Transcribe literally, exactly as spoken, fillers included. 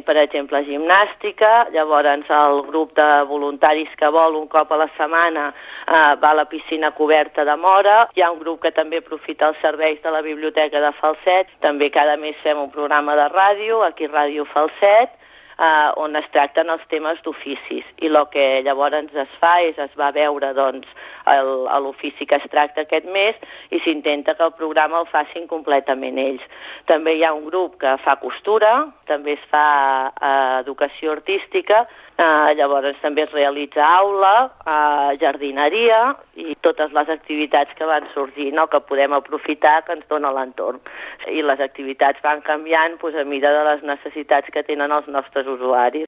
per exemple, gimnàstica. Llavors el grup de voluntaris que vol un cop a la setmana eh, va a la piscina coberta de Móra. Hi ha un grup que també aprofita els serveis de la biblioteca de Falset. També cada mes fem un programa de ràdio, aquí Ràdio Falset, eh, on es tracten els temes d'oficis. I el que llavors es fa és, es va veure doncs, l'ofici que es tracta aquest mes i s'intenta que el programa el facin completament ells. També hi ha un grup que fa costura, també es fa eh, educació artística, eh, llavors també es realitza aula, eh, jardineria i totes les activitats que van sorgir, no?, que podem aprofitar, que ens dona l'entorn. I les activitats van canviant doncs, a mida de les necessitats que tenen els nostres usuaris.